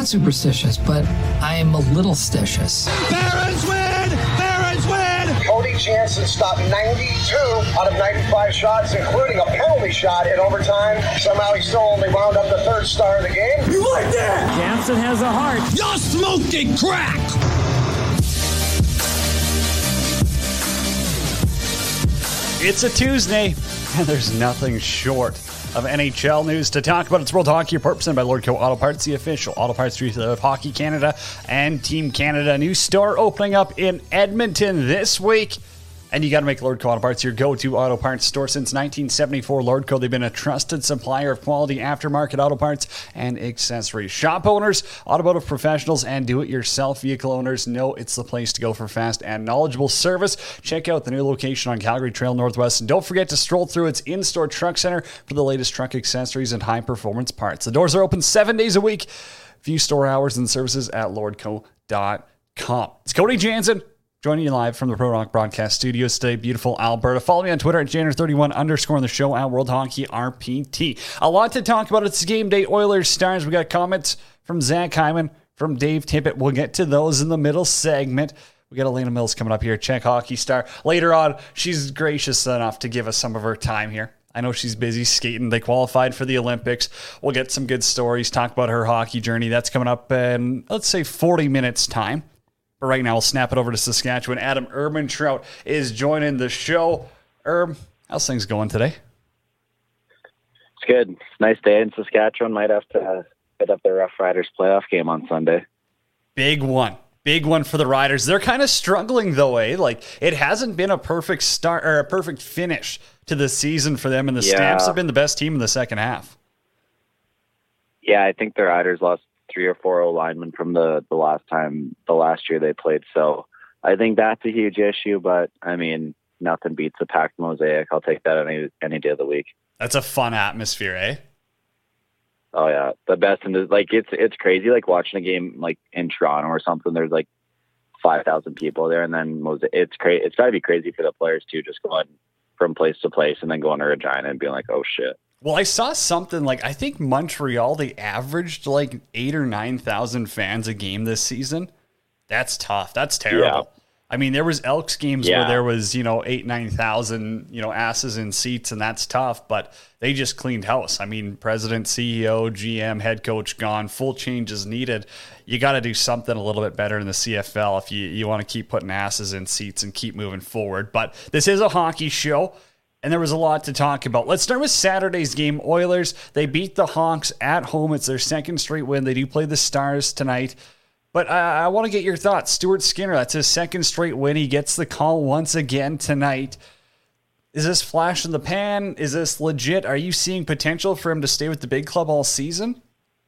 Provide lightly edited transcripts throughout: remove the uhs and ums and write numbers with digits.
not superstitious, but I am a little stitious. Barons win! Barons win! Cody Jansen stopped 92 out of 95 shots, including a penalty shot in overtime. Somehow he still only wound up the third star of the game. You like that? Jansen has a heart. You're smoking crack! It's a Tuesday, and there's nothing short of NHL news to talk about. It's World Hockey Report presented by Lordco Auto Parts, the official auto parts retailer of Hockey Canada and Team Canada. A new store opening up in Edmonton this week. And you got to make Lordco Auto Parts your go-to auto parts store. Since 1974, Lordco, they've been a trusted supplier of quality aftermarket auto parts and accessories. Shop owners, automotive professionals, and do-it-yourself vehicle owners know it's the place to go for fast and knowledgeable service. Check out the new location on Calgary Trail Northwest. And don't forget to stroll through its in-store truck center for the latest truck accessories and high-performance parts. The doors are open 7 days a week. View store hours and services at lordco.com. It's Cody Jansen joining you live from the Pro Rock Broadcast Studios today, beautiful Alberta. Follow me on Twitter at Janner31 _ on the show at World Hockey RPT. A lot to talk about. It's game day. Oilers Stars. We got comments from Zach Hyman, from Dave Tippett. We'll get to those in the middle segment. We got Elena Mills coming up here, Czech hockey star. Later on, she's gracious enough to give us some of her time here. I know she's busy skating. They qualified for the Olympics. We'll get some good stories, talk about her hockey journey. That's coming up in, let's say, 40 minutes time. But right now, we'll snap it over to Saskatchewan. Adam Ermintrout is joining the show. How's things going today? It's good. It's a nice day in Saskatchewan. Might have to hit up the Rough Riders playoff game on Sunday. Big one. Big one for the Riders. They're kind of struggling, though, eh? Like, it hasn't been a perfect start or a perfect finish to the season for them, and the Stamps have been the best team in the second half. Yeah, I think the Riders lost 3 or 4 linemen from the last year they played. So I think that's a huge issue, but I mean, nothing beats a packed mosaic. I'll take that any day of the week. That's a fun atmosphere, eh? Oh yeah. The best. And it's crazy. Like watching a game like in Toronto or something, there's like 5,000 people there. And then it's crazy. It's gotta be crazy for the players too, just going from place to place and then going to Regina and being like, oh shit. Well, I saw something like, I think Montreal, they averaged like 8,000 or 9,000 fans a game this season. That's tough. That's terrible. Yeah. I mean, there was Elks games where there was, 8,000, 9,000, asses in seats, and that's tough, but they just cleaned house. I mean, president, CEO, GM, head coach gone, full changes needed. You got to do something a little bit better in the CFL if you want to keep putting asses in seats and keep moving forward. But this is a hockey show, and there was a lot to talk about. Let's start with Saturday's game. Oilers, they beat the Hawks at home. It's their second straight win. They do play the Stars tonight. But I want to get your thoughts. Stuart Skinner, that's his second straight win. He gets the call once again tonight. Is this flash in the pan? Is this legit? Are you seeing potential for him to stay with the big club all season?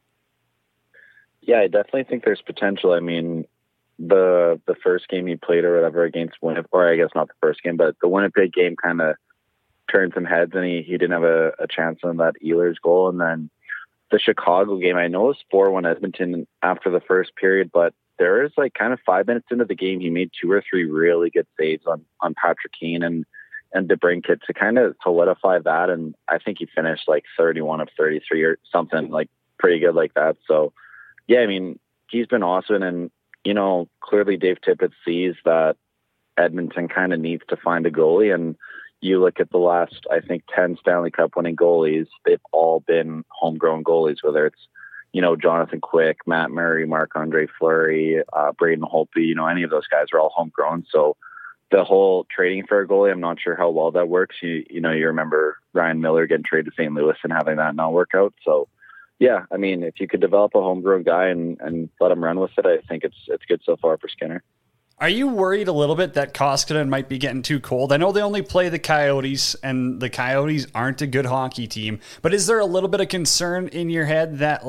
Yeah, I definitely think there's potential. I mean, the first game he played or whatever against Winnipeg, or I guess not the first game, but the Winnipeg game kind of turned some heads, and he didn't have a chance on that Ehlers goal. And then the Chicago game, I know it was 4-1 Edmonton after the first period, but there is like kind of 5 minutes into the game, he made 2 or 3 really good saves on Patrick Kane and DeBrincat to kind of solidify that. And I think he finished like 31 of 33 or something like pretty good like that. So yeah, I mean, he's been awesome. And, clearly Dave Tippett sees that Edmonton kind of needs to find a goalie. And you look at the last, I think, 10 Stanley Cup winning goalies, they've all been homegrown goalies, whether it's, Jonathan Quick, Matt Murray, Marc-Andre Fleury, Braden Holtby, any of those guys are all homegrown. So the whole trading for a goalie, I'm not sure how well that works. You remember Ryan Miller getting traded to St. Louis and having that not work out. So yeah, I mean, if you could develop a homegrown guy and let him run with it, I think it's good so far for Skinner. Are you worried a little bit that Koskinen might be getting too cold? I know they only play the Coyotes, and the Coyotes aren't a good hockey team, but is there a little bit of concern in your head that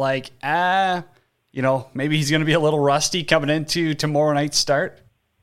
maybe he's going to be a little rusty coming into tomorrow night's start?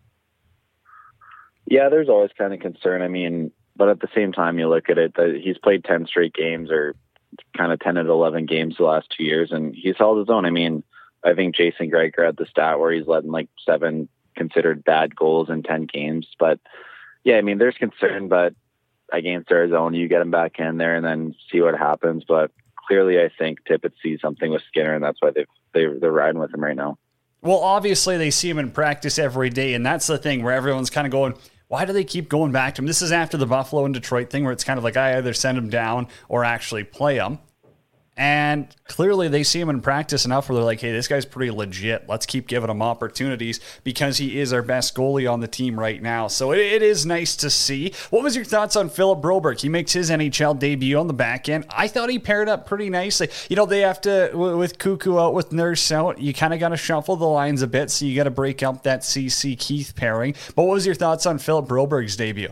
Yeah, there's always kind of concern. I mean, but at the same time, you look at it, that he's played 10 straight games or kind of 10 and 11 games the last 2 years, and he's held his own. I mean, I think Jason Greiger had the stat where he's letting like 7 considered bad goals in 10 games. But yeah, I mean, there's concern, but against Arizona, you get him back in there and then see what happens. But clearly I think Tippett sees something with Skinner, and that's why they're riding with him right now. Well, obviously they see him in practice every day, and that's the thing where everyone's kind of going, why do they keep going back to him? This is after the Buffalo and Detroit thing where it's kind of like I either send him down or actually play him. And clearly they see him in practice enough where they're like, hey, this guy's pretty legit. Let's keep giving him opportunities because he is our best goalie on the team right now. So it is nice to see. What was your thoughts on Philip Broberg? He makes his NHL debut on the back end. I thought he paired up pretty nicely. You know, they have to, with Cuckoo out, with Nurse out, you kind of got to shuffle the lines a bit. So you got to break up that CC Keith pairing. But what was your thoughts on Philip Broberg's debut?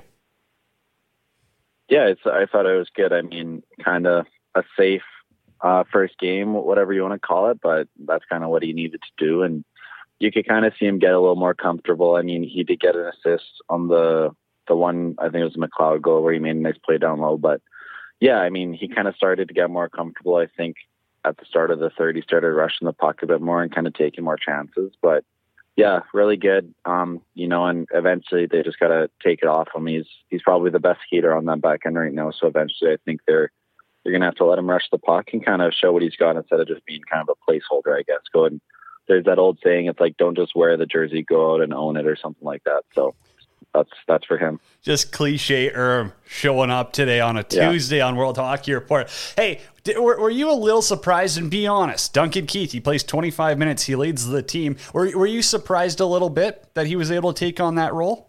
Yeah, I thought it was good. I mean, kind of a safe first game, whatever you want to call it, but that's kind of what he needed to do. And you could kind of see him get a little more comfortable. I mean, he did get an assist on the one, I think it was a McLeod goal where he made a nice play down low. But yeah, I mean, he kind of started to get more comfortable. I think at the start of the third, he started rushing the puck a bit more and kind of taking more chances. But yeah, really good. You know, and eventually they just got to take it off him. He's probably the best skater on that back end right now. So eventually I think you're going to have to let him rush the puck and kind of show what he's got instead of just being kind of a placeholder, I guess. There's that old saying, it's like, don't just wear the jersey, go out and own it or something like that. So that's for him. Just cliche showing up today on a Tuesday on World Hockey Report. Hey, were you a little surprised? And be honest, Duncan Keith, he plays 25 minutes. He leads the team. Were you surprised a little bit that he was able to take on that role?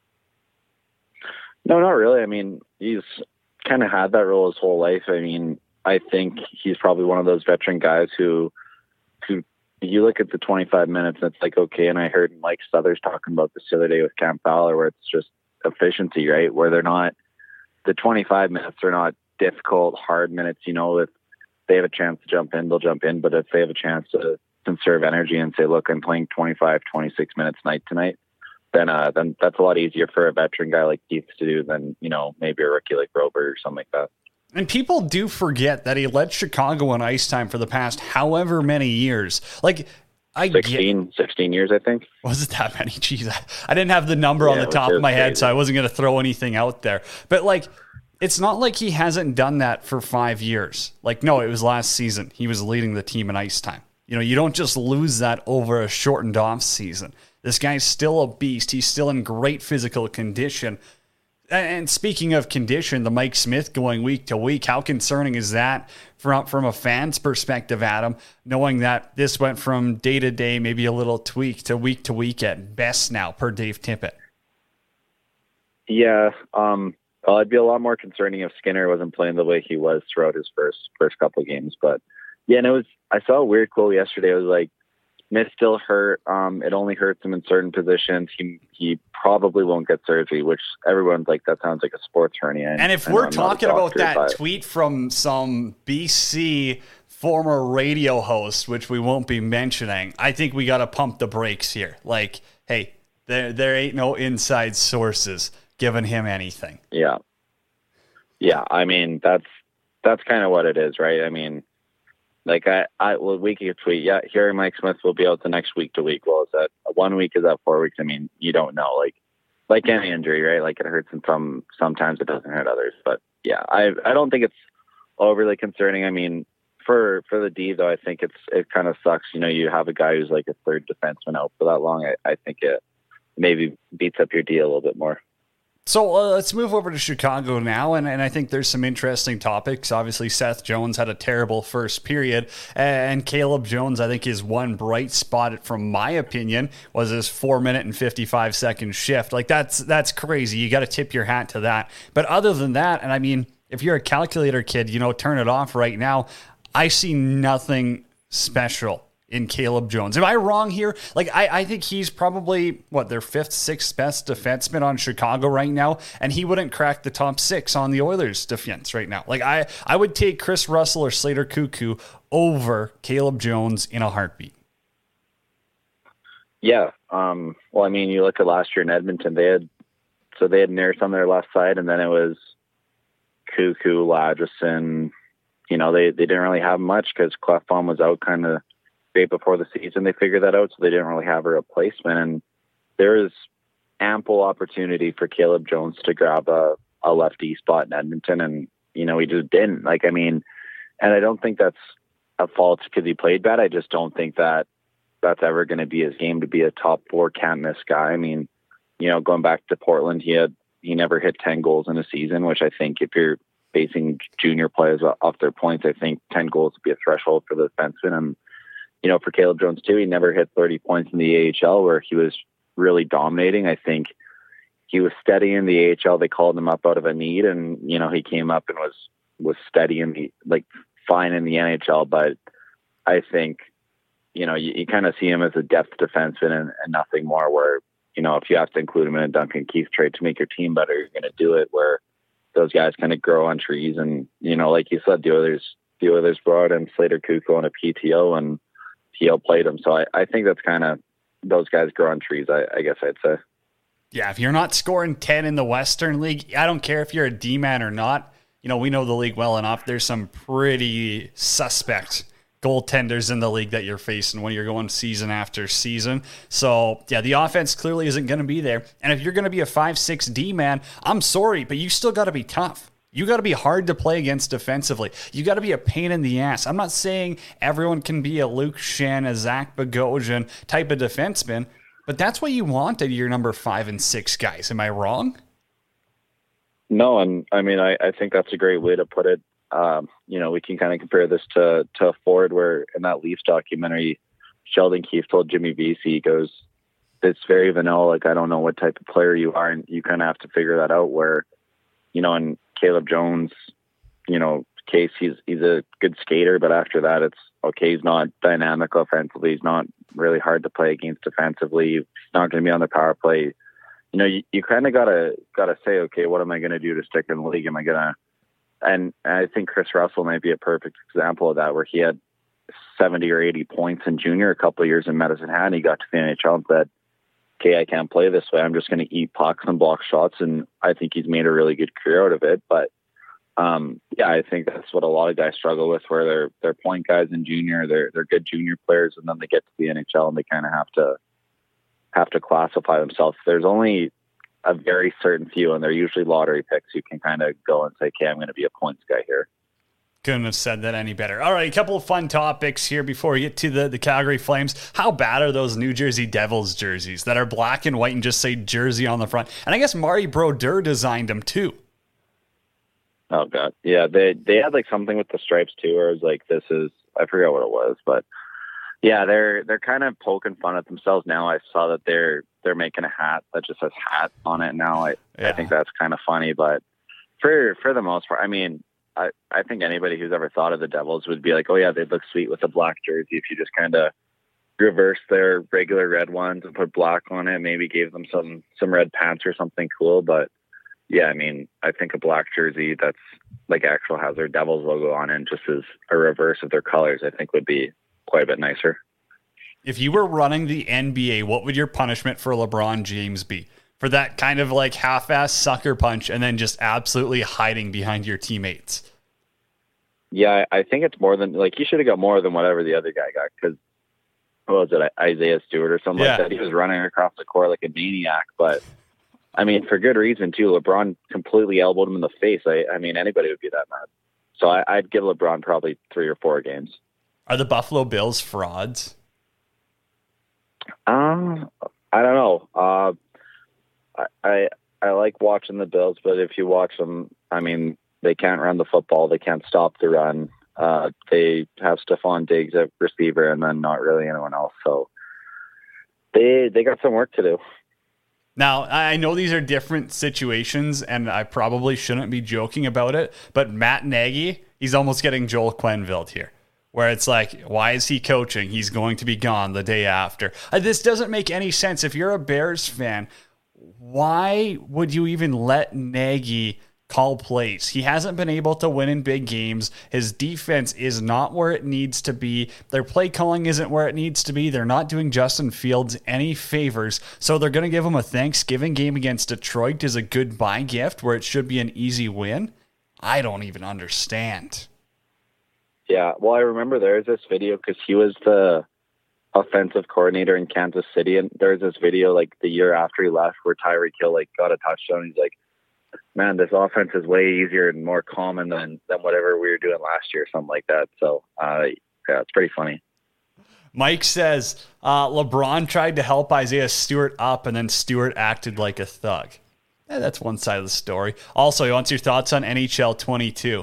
No, not really. I mean, he's kind of had that role his whole life. I mean, I think he's probably one of those veteran guys who you look at the 25 minutes and it's like, okay. And I heard Mike Stothers talking about this the other day with Cam Fowler, where it's just efficiency, right? Where they're not, the 25 minutes are not difficult, hard minutes. You know, if they have a chance to jump in, they'll jump in. But if they have a chance to conserve energy and say, look, I'm playing 25, 26 minutes tonight, then that's a lot easier for a veteran guy like Keith to do than, you know, maybe a rookie like Broberg or something like that. And people do forget that he led Chicago in ice time for the past however many years. Like, 16 years, I think. Was it that many? Jeez, I didn't have the number on the top of my head, so I wasn't going to throw anything out there. But, like, it's not like he hasn't done that for 5 years. Like, no, it was last season. He was leading the team in ice time. You know, you don't just lose that over a shortened off season. This guy's still a beast. He's still in great physical condition. And speaking of condition, the Mike Smith going week to week, how concerning is that from a fan's perspective, Adam, knowing that this went from day to day, maybe a little tweak to week at best now per Dave Tippett? Yeah. Well, it'd be a lot more concerning if Skinner wasn't playing the way he was throughout his first couple of games. But yeah, and I saw a weird quote yesterday. It was like, Smith still hurt. It only hurts him in certain positions. He probably won't get surgery, which everyone's like, that sounds like a sports hernia. And if we're talking about that tweet from some BC former radio host, which we won't be mentioning, I think we got to pump the brakes here. Like, hey, there ain't no inside sources giving him anything. Yeah. Yeah. I mean, that's kind of what it is, right? I mean, like we could tweet, yeah, here Mike Smith will be out the next week to week. Well, is that 1 week? Is that 4 weeks? I mean, you don't know. Like any injury, right? Like it hurts in sometimes it doesn't hurt others. But yeah, I don't think it's overly concerning. I mean, for the D though, I think it kind of sucks. You know, you have a guy who's like a third defenseman out for that long. I think it maybe beats up your D a little bit more. So let's move over to Chicago now, and I think there's some interesting topics. Obviously, Seth Jones had a terrible first period, and Caleb Jones, I think his one bright spot, from my opinion, was his 4-minute and 55-second shift. Like, that's crazy. You got to tip your hat to that. But other than that, and I mean, if you're a calculator kid, you know, turn it off right now. I see nothing special in Caleb Jones. Am I wrong here? Like, I think he's probably, their 5th, 6th best defenseman on Chicago right now, and he wouldn't crack the top 6 on the Oilers' defense right now. Like, I would take Chris Russell or Slater Cuckoo over Caleb Jones in a heartbeat. Yeah. Well, I mean, you look at last year in Edmonton, they had Nurse on their left side, and then it was Cuckoo, Ladgerson. You know, they didn't really have much because Klefbom was out kind of right before the season. They figured that out, so they didn't really have a replacement. And there is ample opportunity for Caleb Jones to grab a lefty spot in Edmonton, and you know, he just didn't. Like, I mean, And I don't think that's a fault because he played bad. I just don't think that that's ever going to be his game to be a top 4 can't miss guy. I mean, going back to Portland, he never hit 10 goals in a season, which I think if you're basing junior players off their points, I think 10 goals would be a threshold for the defenseman. And, for Caleb Jones too, he never hit 30 points in the AHL where he was really dominating. I think he was steady in the AHL. They called him up out of a need, and, he came up and was steady in the, fine in the NHL. But I think, you kind of see him as a depth defenseman and nothing more, where, if you have to include him in a Duncan Keith trade to make your team better, you're going to do it, where those guys kind of grow on trees. And, like you said, the Oilers brought in Slater Kukoc on a PTO, and PO played him. So I think that's kind of, those guys grow on trees, I guess I'd say. Yeah, if you're not scoring 10 in the Western League, I don't care if you're a D-man or not. We know the league well enough. There's some pretty suspect goaltenders in the league that you're facing when you're going season after season. So, yeah, the offense clearly isn't going to be there. And if you're going to be a 5-6 D-man, I'm sorry, but you still got to be tough. You got to be hard to play against defensively. You got to be a pain in the ass. I'm not saying everyone can be a Luke Schenn, a Zach Bogosian type of defenseman, but that's what you want out of your number 5 and 6 guys. Am I wrong? No, and I mean, I think that's a great way to put it. We can kind of compare this to a Ford, where in that Leafs documentary, Sheldon Keefe told Jimmy Vesey, he goes, it's very vanilla. I don't know what type of player you are. And you kind of have to figure that out, where, in Caleb Jones, case, he's a good skater, but after that, it's okay. He's not dynamic offensively. He's not really hard to play against defensively. He's not going to be on the power play. You kind of gotta say, okay, what am I going to do to stick in the league? Am I going to, and I think Chris Russell might be a perfect example of that, where he had 70 or 80 points in junior a couple of years in Medicine Hat, and he got to the NHL and said, okay, I can't play this way. I'm just going to eat pucks and block shots. And I think he's made a really good career out of it. But I think that's what a lot of guys struggle with, where they're point guys in junior, they're good junior players, and then they get to the NHL and they kind of have to classify themselves. There's only a very certain few, and they're usually lottery picks, who can kind of go and say, okay, I'm going to be a points guy here. Couldn't have said that any better. All right, a couple of fun topics here before we get to the Calgary Flames. How bad are those New Jersey Devils jerseys that are black and white and just say Jersey on the front? And I guess Mari Brodeur designed them too. Oh God. Yeah. They had something with the stripes too, where it was this is, I forgot what it was, but yeah, they're kind of poking fun at themselves now. I saw that they're making a hat that just says hat on it now. I think that's kind of funny, but for the most part, I mean, I think anybody who's ever thought of the Devils would be like, oh yeah, they'd look sweet with a black jersey if you just kind of reverse their regular red ones and put black on it, maybe gave them some red pants or something cool. But yeah, I mean, I think a black jersey that's actual has their Devils logo on it and just as a reverse of their colors, I think would be quite a bit nicer. If you were running the NBA, what would your punishment for LeBron James be? For that kind of half-ass sucker punch and then just absolutely hiding behind your teammates? Yeah, I think it's more than, he should have got more than whatever the other guy got, because, what was it, Isaiah Stewart or something like that? He was running across the court like a maniac, but, I mean, for good reason, too. LeBron completely elbowed him in the face. I mean, anybody would be that mad. So I'd give LeBron probably 3 or 4 games. Are the Buffalo Bills frauds? I don't know. I like watching the Bills, but if you watch them, I mean, they can't run the football. They can't stop the run. They have Stephon Diggs at receiver and then not really anyone else. So they got some work to do. Now, I know these are different situations, and I probably shouldn't be joking about it, but Matt Nagy, he's almost getting Joel Quenneville here, where it's why is he coaching? He's going to be gone the day after. This doesn't make any sense. If you're a Bears fan, why would you even let Nagy call plays? He hasn't been able to win in big games. His defense is not where it needs to be. Their play calling isn't where it needs to be. They're not doing Justin Fields any favors. So they're going to give him a Thanksgiving game against Detroit as a goodbye gift where it should be an easy win. I don't even understand. Yeah, well, I remember there's this video because he was the offensive coordinator in Kansas City, and there's this video the year after he left where Tyreek Hill got a touchdown. He's like, man, this offense is way easier and more common than whatever we were doing last year, something like that. So, yeah, it's pretty funny. Mike says LeBron tried to help Isaiah Stewart up, and then Stewart acted like a thug. Yeah, that's one side of the story. Also, he wants your thoughts on NHL 22.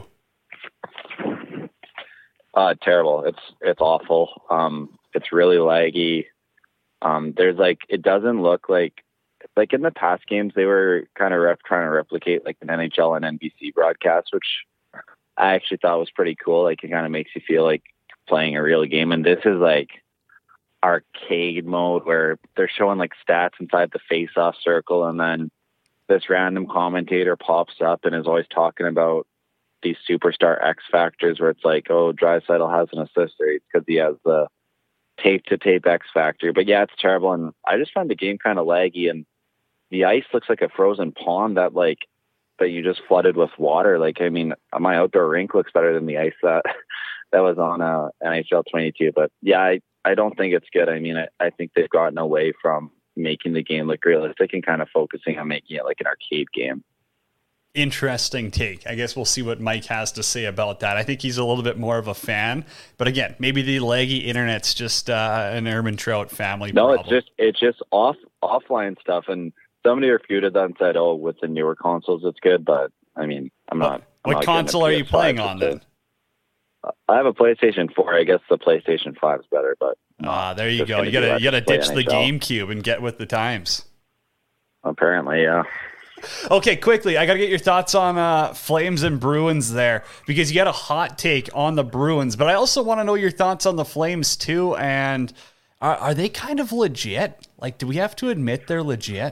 Terrible. It's awful. It's really laggy. There's it doesn't look like in the past games they were kind of trying to replicate like an NHL and NBC broadcast, which I actually thought was pretty cool. Like it kind of makes you feel like playing a real game. And this is like arcade mode where they're showing like stats inside the face-off circle, and then this random commentator pops up and is always talking about these superstar X factors where it's like, oh, Draisaitl has an assist rate because he has the tape-to-tape X factor. But yeah, it's terrible. And I just find the game kind of laggy, and the ice looks like a frozen pond that you just flooded with water. Like, I mean, my outdoor rink looks better than the ice that was on NHL 22. But yeah, I don't think it's good. I mean, I think they've gotten away from making the game look realistic and kind of focusing on making it like an arcade game. Interesting take. I guess we'll see what Mike has to say about that. I think he's a little bit more of a fan, but again, maybe the laggy internet's just an Urban Trout family problem. It's just offline stuff, and somebody refuted that and said, "Oh, with the newer consoles, it's good." But I mean, What console are you playing on then? I have a PlayStation 4. I guess the PlayStation 5 is better, but there you go. You gotta ditch the GameCube and get with the times. Apparently, yeah. Okay, quickly, I got to get your thoughts on Flames and Bruins there, because you got a hot take on the Bruins, but I also want to know your thoughts on the Flames too, and are they kind of legit? Like, do we have to admit they're legit?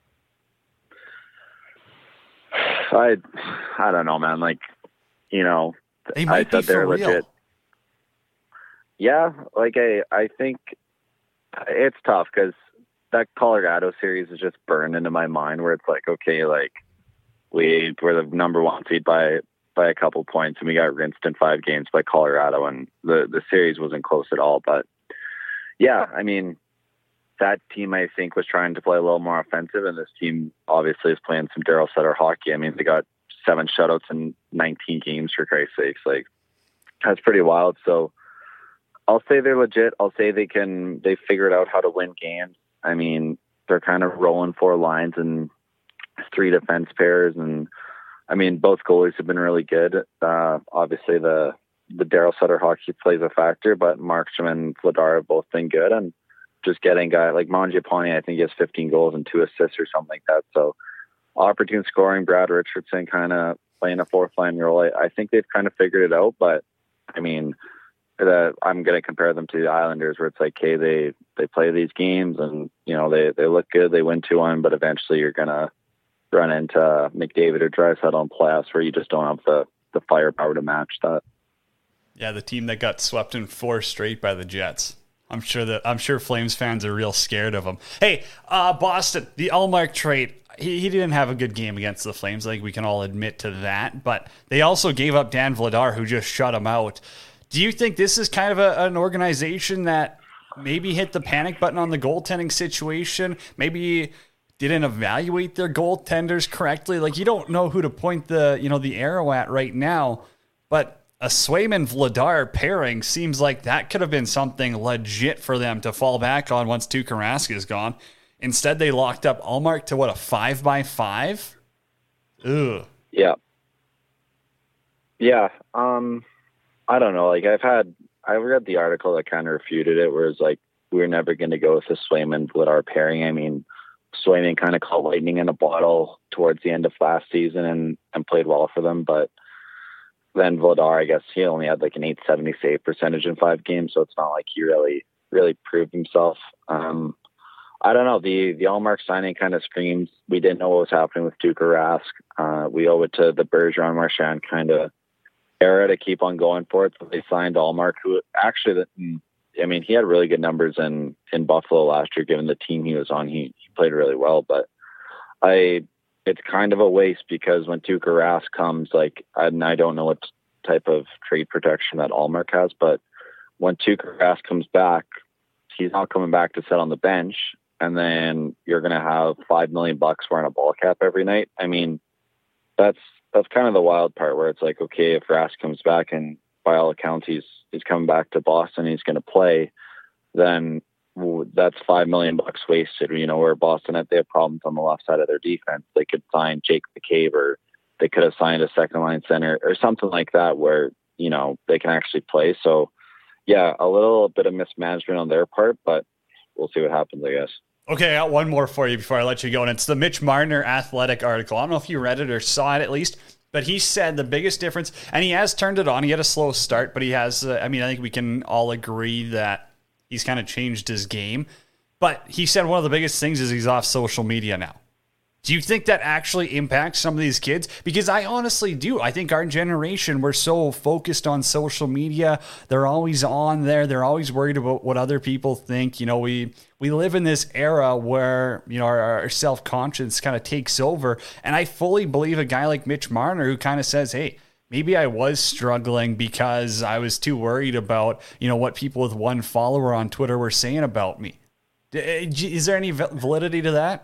I don't know, man. Like, you know, they might be for real. Legit. Yeah, like I think it's tough because that Colorado series is just burned into my mind where it's like, okay, like we're the number one seed by a couple points and we got rinsed in 5 games by Colorado, and the series wasn't close at all. But yeah, I mean, that team I think was trying to play a little more offensive, and this team obviously is playing some Daryl Sutter hockey. I mean, they got 7 shutouts in 19 games, for Christ's sakes. Like, that's pretty wild. So I'll say they're legit. I'll say they figured out how to win games. I mean, they're kind of rolling 4 lines and 3 defense pairs. And I mean, both goalies have been really good. Obviously the Daryl Sutter hockey plays a factor, but Markstrom and Vladar have both been good. And just getting guys like Mangiapane, I think he has 15 goals and 2 assists or something like that. So opportune scoring, Brad Richardson kind of playing a 4th line role. I think they've kind of figured it out, but I mean, I'm going to compare them to the Islanders, where it's like, hey, they play these games and, you know, they look good, they win 2-1, but eventually you're going to run into McDavid or Draisaitl in playoffs where you just don't have the firepower to match that. Yeah, the team that got swept in 4 straight by the Jets. I'm sure Flames fans are real scared of them. Hey, Boston, the Ullmark trade. He didn't have a good game against the Flames. I think we can all admit to that. But they also gave up Dan Vladar, who just shut him out. Do you think this is kind of an organization that maybe hit the panic button on the goaltending situation? Maybe didn't evaluate their goaltenders correctly? Like, you don't know who to point the arrow at right now, but a Swayman-Vladar pairing seems like that could have been something legit for them to fall back on once Tuukka Rask is gone. Instead, they locked up Ullmark to, a 5x5? Ugh. Yeah. Yeah. I don't know. Like, I read the article that kind of refuted it, where it's like, we're never going to go with the Swayman-Vladar pairing. I mean, Swayman kind of caught lightning in a bottle towards the end of last season and played well for them. But then Vladar, I guess he only had like an .870 save percentage in 5 games. So it's not like he really proved himself. I don't know. The Ullmark signing kind of screams we didn't know what was happening with Tuukka Rask. We owe it to the Bergeron-Marchand kind of era to keep on going for it. So they signed Ullmark, who actually, I mean, he had really good numbers in Buffalo last year, given the team he was on. He played really well, but it's kind of a waste because when Tuukka Rask comes, like, and I don't know what type of trade protection that Ullmark has, but when Tuukka Rask comes back, he's not coming back to sit on the bench, and then you're going to have $5 million wearing a ball cap every night. I mean, that's kind of the wild part where it's like, okay, if Rask comes back and by all accounts he's coming back to Boston, he's going to play, then that's $5 million wasted. Where Boston, if they have problems on the left side of their defense, they could sign Jake McCabe, or they could have signed a second line center or something like that where, they can actually play. So yeah, a little bit of mismanagement on their part, but we'll see what happens, I guess. Okay, I got one more for you before I let you go, and it's the Mitch Marner Athletic article. I don't know if you read it or saw it at least, but he said the biggest difference, and he has turned it on. He had a slow start, but he has, I think we can all agree that he's kind of changed his game. But he said one of the biggest things is he's off social media now. Do you think that actually impacts some of these kids? Because I honestly do. I think our generation, we're so focused on social media. They're always on there. They're always worried about what other people think. We live in this era where, our self-conscious kind of takes over. And I fully believe a guy like Mitch Marner who kind of says, hey, maybe I was struggling because I was too worried about, what people with one follower on Twitter were saying about me. Is there any validity to that?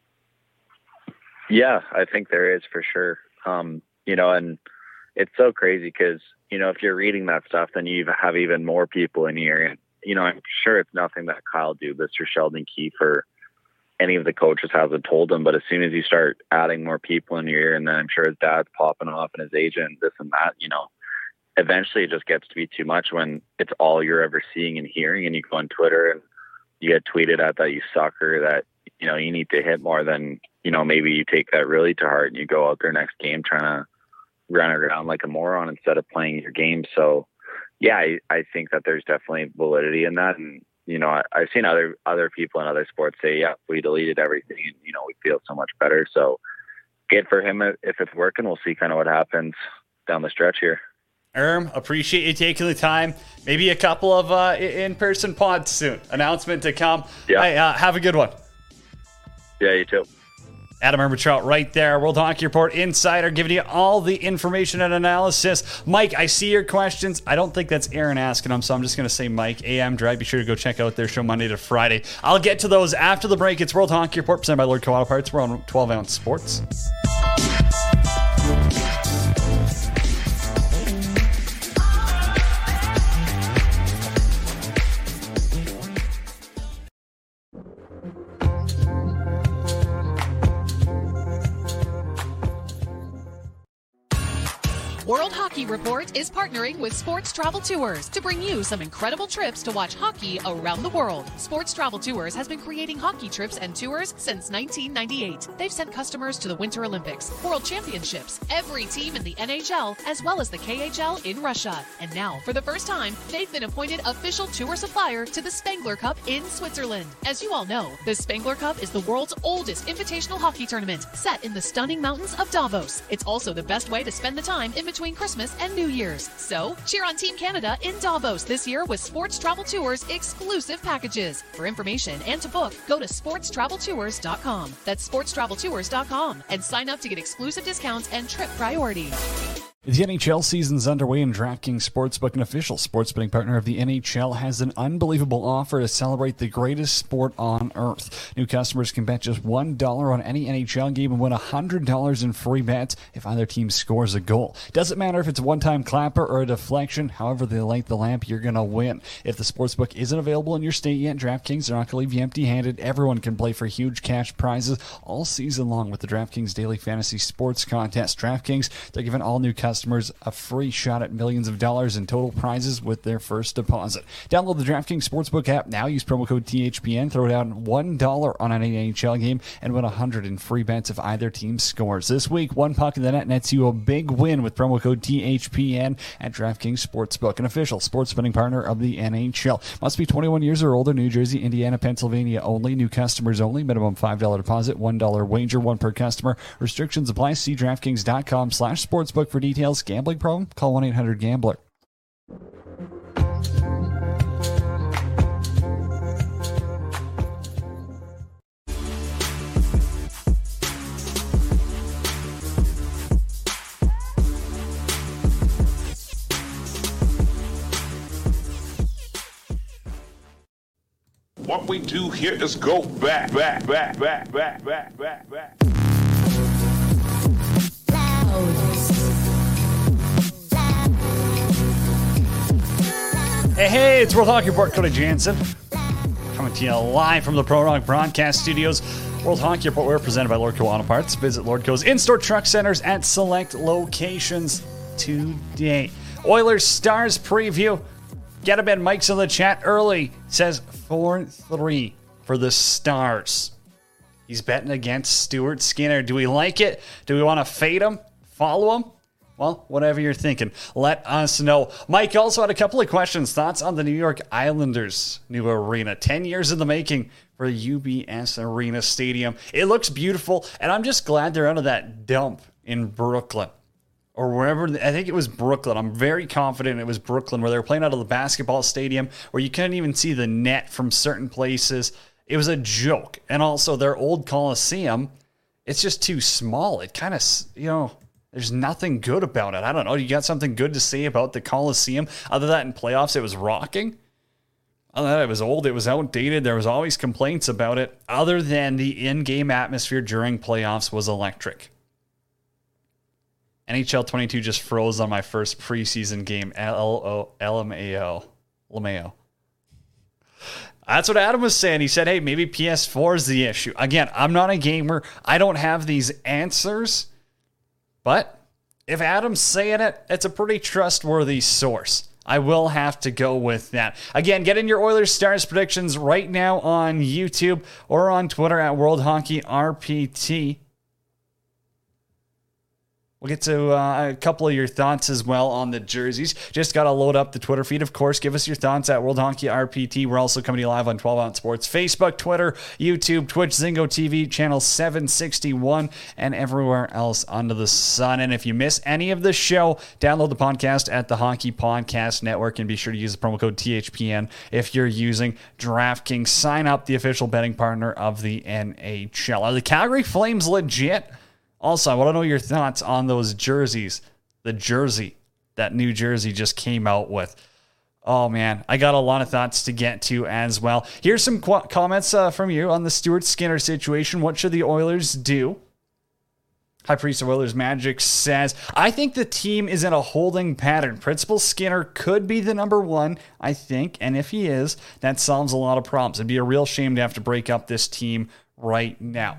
Yeah, I think there is for sure. And it's so crazy because, if you're reading that stuff, then you have even more people in here. And, I'm sure it's nothing that Kyle Dubas or Sheldon Keefe or any of the coaches hasn't told him. But as soon as you start adding more people in your ear, and then I'm sure his dad's popping off and his agent, this and that, eventually it just gets to be too much when it's all you're ever seeing and hearing. And you go on Twitter and you get tweeted at that you suck or that, you need to hit more than, maybe you take that really to heart and you go out there next game trying to run around like a moron instead of playing your game. So yeah, I think that there's definitely validity in that. And, I've seen other people in other sports say, yeah, we deleted everything and, we feel so much better. So good for him. If it's working, we'll see kind of what happens down the stretch here. Appreciate you taking the time. Maybe a couple of in-person pods soon. Announcement to come. Yeah. Hey, have a good one. Yeah, you too. Adam Ehrmantraut right there, World Hockey Report Insider, giving you all the information and analysis. Mike, I see your questions. I don't think that's Aaron asking them, so I'm just going to say Mike, AM Drive. Be sure to go check out their show Monday to Friday. I'll get to those after the break. It's World Hockey Report presented by Lordco Auto Parts. We're on 12-ounce sports. World Hockey Report is partnering with Sports Travel Tours to bring you some incredible trips to watch hockey around the world. Sports Travel Tours has been creating hockey trips and tours since 1998. They've sent customers to the Winter Olympics, World Championships, every team in the NHL, as well as the KHL in Russia. And now, for the first time, they've been appointed official tour supplier to the Spengler Cup in Switzerland. As you all know, the Spengler Cup is the world's oldest invitational hockey tournament, set in the stunning mountains of Davos. It's also the best way to spend the time in between Christmas and New Year's. So, cheer on Team Canada in Davos this year with Sports Travel Tours exclusive packages. For information and to book, go to sportstraveltours.com. That's sportstraveltours.com and sign up to get exclusive discounts and trip priority. The NHL season's underway, and DraftKings Sportsbook, an official sports betting partner of the NHL, has an unbelievable offer to celebrate the greatest sport on earth. New customers can bet just $1 on any NHL game and win $100 in free bets if either team scores a goal. Doesn't matter if it's a one-time clapper or a deflection, however they light the lamp, you're going to win. If the sportsbook isn't available in your state yet, DraftKings are not going to leave you empty-handed. Everyone can play for huge cash prizes all season long with the DraftKings Daily Fantasy Sports Contest. DraftKings, they're giving all new customers a free shot at millions of dollars in total prizes with their first deposit. Download the DraftKings Sportsbook app now. Use promo code THPN. Throw down $1 on any NHL game and win $100 in free bets if either team scores. This week, one puck in the net nets you a big win with promo code THPN at DraftKings Sportsbook, an official sports betting partner of the NHL. Must be 21 years or older. New Jersey, Indiana, Pennsylvania only. New customers only. Minimum $5 deposit, $1 wager, one per customer. Restrictions apply. See DraftKings.com/sportsbook for details. Gambling problem? Call 1-800-GAMBLER. What we do here is go back. Hey, it's World Hockey Report. Cody Jansen coming to you live from the Pro Rock Broadcast Studios. World Hockey Report, we're presented by Lordco Auto Parts. Visit Lordco's in-store truck centers at select locations today. Oilers Stars preview. Get him in. Mike's in the chat early. Says 4-3 for the Stars. He's betting against Stuart Skinner. Do we like it? Do we want to fade him? Follow him? Well, whatever you're thinking, let us know. Mike also had a couple of questions. Thoughts on the New York Islanders' new arena. 10 years in the making for UBS Arena Stadium. It looks beautiful, and I'm just glad they're out of that dump in Brooklyn. Or wherever, I think it was Brooklyn. I'm very confident it was Brooklyn, where they were playing out of the basketball stadium, where you couldn't even see the net from certain places. It was a joke. And also, their old Coliseum, it's just too small. It kind of, there's nothing good about it. I don't know. You got something good to say about the Coliseum? Other than that, in playoffs, it was rocking. Other than that, it was old. It was outdated. There was always complaints about it. Other than the in-game atmosphere during playoffs was electric. NHL 22 just froze on my first preseason game. LMAO. That's what Adam was saying. He said, hey, maybe PS4 is the issue. Again, I'm not a gamer. I don't have these answers. But if Adam's saying it, it's a pretty trustworthy source. I will have to go with that. Again, get in your Oilers Stars predictions right now on YouTube or on Twitter at World Hockey RPT. We'll get to a couple of your thoughts as well on the jerseys. Just got to load up the Twitter feed, of course. Give us your thoughts at World Hockey RPT. We're also coming to you live on 12 Ounce Sports, Facebook, Twitter, YouTube, Twitch, Zingo TV, channel 761, and everywhere else under the sun. And if you miss any of the show, download the podcast at the Hockey Podcast Network and be sure to use the promo code THPN if you're using DraftKings. Sign up, the official betting partner of the NHL. Are the Calgary Flames legit? Also, I want to know your thoughts on those jerseys. The jersey that New Jersey just came out with. Oh, man. I got a lot of thoughts to get to as well. Here's some comments from you on the Stuart Skinner situation. What should the Oilers do? High Priest of Oilers Magic says, I think the team is in a holding pattern. Principal Skinner could be the number one, I think. And if he is, that solves a lot of problems. It'd be a real shame to have to break up this team right now.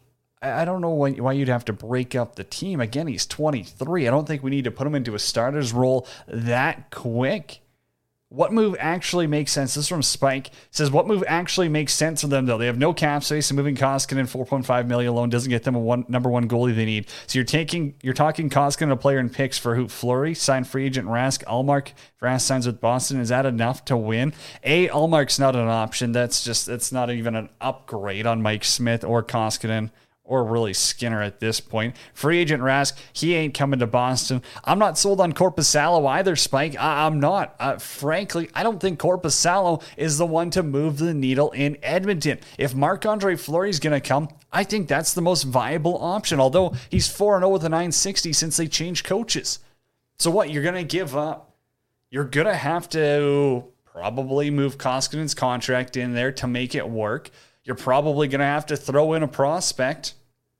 I don't know why you'd have to break up the team. Again, he's 23. I don't think we need to put him into a starter's role that quick. What move actually makes sense? This is from Spike. It says, what move actually makes sense for them, though? They have no cap space, and moving Koskinen $4.5 million alone doesn't get them a number one goalie they need. So you're talking Koskinen, a player in picks for who? Fleury, signed free agent Rask, Ullmark. Rask signs with Boston. Is that enough to win? Ullmark's not an option. It's not even an upgrade on Mike Smith or Koskinen, or really Skinner at this point. Free agent Rask, he ain't coming to Boston. I'm not sold on Korpisalo either, Spike. I'm not. Frankly, I don't think Korpisalo is the one to move the needle in Edmonton. If Marc-Andre Fleury's going to come, I think that's the most viable option, although he's 4-0 with a .960 since they changed coaches. So what, you're going to give up? You're going to have to probably move Koskinen's contract in there to make it work. You're probably going to have to throw in a prospect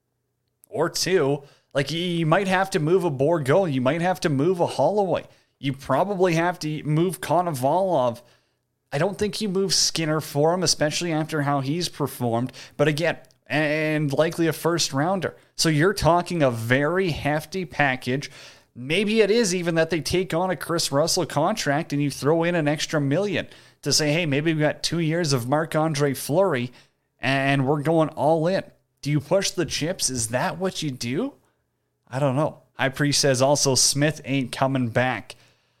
or two. Like, you might have to move a Bourgault. You might have to move a Holloway. You probably have to move Konovalov. I don't think you move Skinner for him, especially after how he's performed. But again, and likely a first rounder. So you're talking a very hefty package. Maybe it is even that they take on a Chris Russell contract and you throw in an extra $1 million to say, hey, maybe we've got 2 years of Marc-Andre Fleury and we're going all in. Do you push the chips? Is that what you do? I don't know. High Priest says also Smith ain't coming back.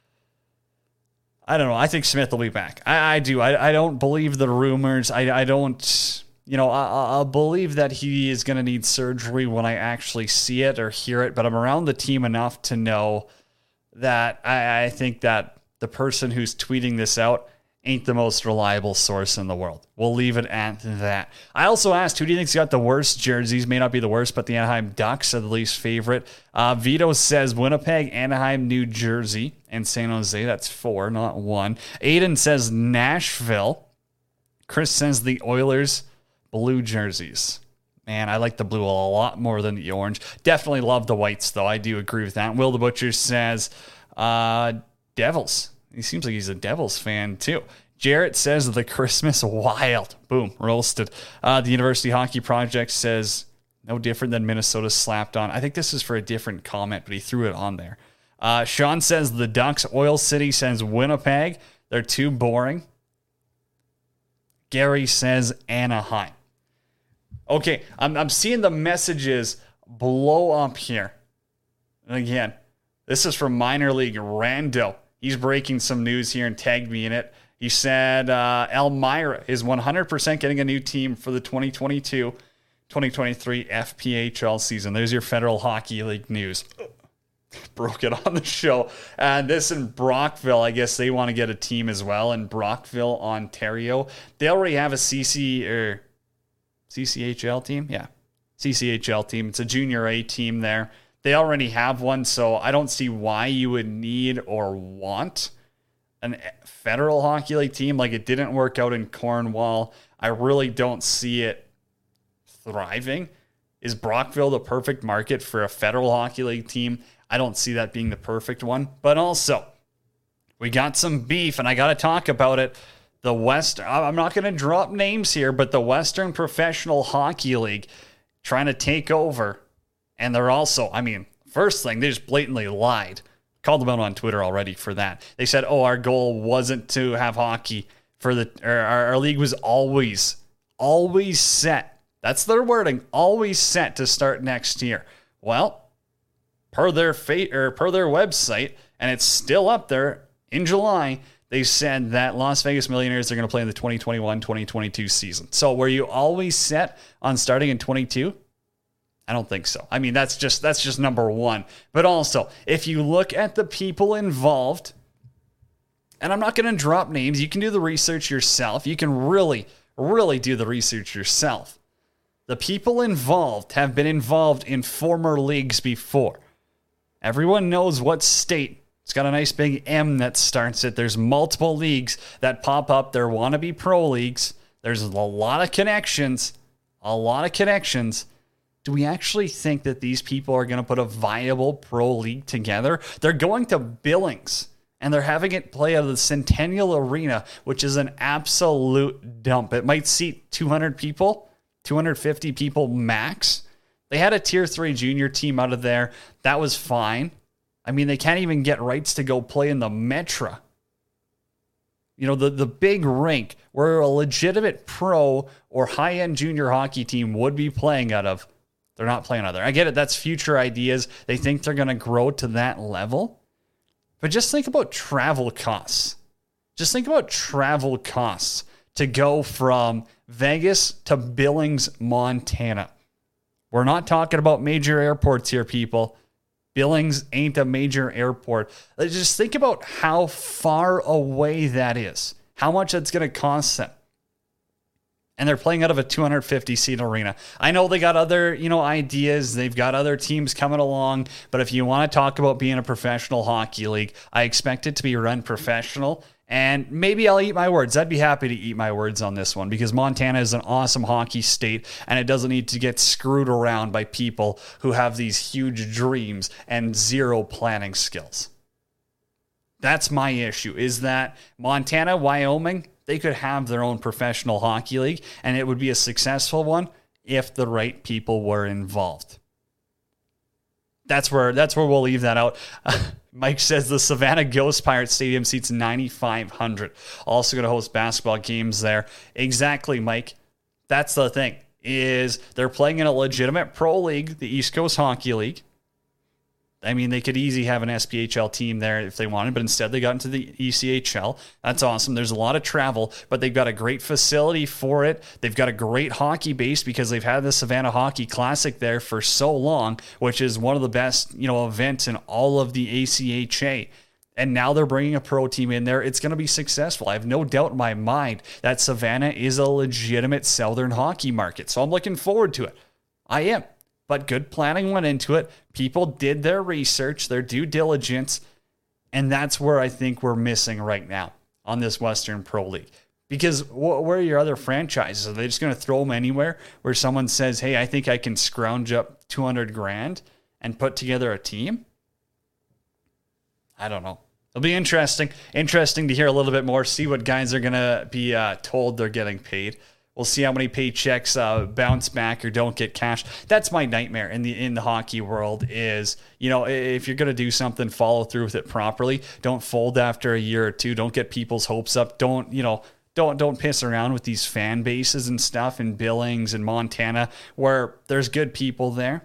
I don't know. I think Smith will be back. I do. I don't believe the rumors. I don't, I'll believe that he is going to need surgery when I actually see it or hear it, but I'm around the team enough to know that I think that the person who's tweeting this out ain't the most reliable source in the world. We'll leave it at that. I also asked, who do you think's got the worst jerseys? May not be the worst, but the Anaheim Ducks are the least favorite. Vito says Winnipeg, Anaheim, New Jersey, and San Jose. That's 4, not 1. Aiden says Nashville. Chris says the Oilers, blue jerseys. Man, I like the blue a lot more than the orange. Definitely love the whites, though. I do agree with that. Will the Butcher says Devils. He seems like he's a Devils fan too. Jarrett says the Christmas Wild. Boom, roasted. The University Hockey Project says no different than Minnesota slapped on. I think this is for a different comment, but he threw it on there. Sean says the Ducks. Oil City says Winnipeg. They're too boring. Gary says Anaheim. Okay, I'm seeing the messages blow up here. And again, this is from Minor League Rando. He's breaking some news here and tagged me in it. He said Elmira is 100% getting a new team for the 2022-2023 FPHL season. There's your Federal Hockey League news. Broke it on the show. And this in Brockville, I guess they want to get a team as well in Brockville, Ontario. They already have a CCHL team. Yeah, CCHL team. It's a junior A team there. They already have one, so I don't see why you would need or want a Federal Hockey League team. Like, it didn't work out in Cornwall. I really don't see it thriving. Is Brockville the perfect market for a Federal Hockey League team? I don't see that being the perfect one. But also, we got some beef, and I got to talk about it. I'm not going to drop names here, but the Western Professional Hockey League trying to take over. And they're also, first thing, they just blatantly lied. Called them out on Twitter already for that. They said, our goal wasn't to have hockey our league was always set. That's their wording, always set to start next year. Well, per their website, and it's still up there in July, they said that Las Vegas Millionaires are going to play in the 2021-2022 season. So were you always set on starting in 22? I don't think so. That's just number one. But also, if you look at the people involved, and I'm not going to drop names, you can do the research yourself. You can really, really do the research yourself. The people involved have been involved in former leagues before. Everyone knows what state. It's got a nice big M that starts it. There's multiple leagues that pop up. They're wannabe pro leagues. There's a lot of connections. Do we actually think that these people are going to put a viable pro league together? They're going to Billings, and they're having it play out of the Centennial Arena, which is an absolute dump. It might seat 200 people, 250 people max. They had a Tier 3 junior team out of there. That was fine. They can't even get rights to go play in the Metra. The big rink where a legitimate pro or high-end junior hockey team would be playing out of. They're not playing out there. I get it. That's future ideas. They think they're going to grow to that level. But just think about travel costs. To go from Vegas to Billings, Montana. We're not talking about major airports here, people. Billings ain't a major airport. Just think about how far away that is. How much it's going to cost them. And they're playing out of a 250-seat arena. I know they got other, ideas. They've got other teams coming along. But if you want to talk about being a professional hockey league, I expect it to be run professional. And maybe I'll eat my words. I'd be happy to eat my words on this one because Montana is an awesome hockey state and it doesn't need to get screwed around by people who have these huge dreams and zero planning skills. That's my issue, is that Montana, Wyoming, they could have their own professional hockey league and it would be a successful one if the right people were involved. That's where we'll leave that out. Mike says the Savannah Ghost Pirates Stadium seats 9,500. Also going to host basketball games there. Exactly, Mike. That's the thing, is they're playing in a legitimate pro league, the East Coast Hockey League. They could easily have an SPHL team there if they wanted, but instead they got into the ECHL. That's awesome. There's a lot of travel, but they've got a great facility for it. They've got a great hockey base because they've had the Savannah Hockey Classic there for so long, which is one of the best, events in all of the ACHA. And now they're bringing a pro team in there. It's going to be successful. I have no doubt in my mind that Savannah is a legitimate Southern hockey market. So I'm looking forward to it. I am. But good planning went into it. People did their research, their due diligence, and that's where I think we're missing right now on this Western Pro League. Because where are your other franchises? Are they just going to throw them anywhere where someone says, hey, I think I can scrounge up $200,000 and put together a team? I don't know. It'll be interesting to hear a little bit more, see what guys are going to be told they're getting paid. We'll see how many paychecks bounce back or don't get cashed. That's my nightmare in the hockey world is, if you're going to do something, follow through with it properly. Don't fold after a year or two. Don't get people's hopes up. Don't piss around with these fan bases and stuff in Billings and Montana where there's good people there.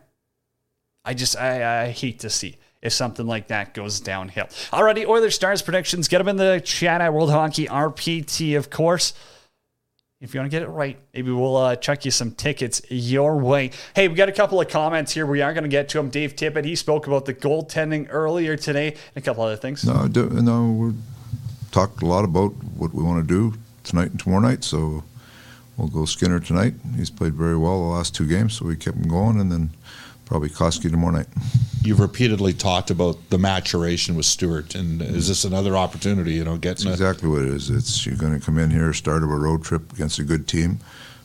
I hate to see if something like that goes downhill. Alrighty, Oilers Stars predictions. Get them in the chat at World Hockey RPT, of course. If you want to get it right, maybe we'll chuck you some tickets your way. Hey, we got a couple of comments here. We are going to get to them. Dave Tippett, he spoke about the goaltending earlier today and a couple other things. No, we talked a lot about what we want to do tonight and tomorrow night, so we'll go Skinner tonight. He's played very well the last 2 games, so we kept him going, and then probably Koski tomorrow night. You've repeatedly talked about the maturation with Stewart, and is this another opportunity? That's exactly what it is. You're going to come in here, start of a road trip against a good team,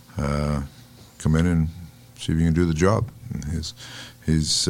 come in and see if you can do the job. He's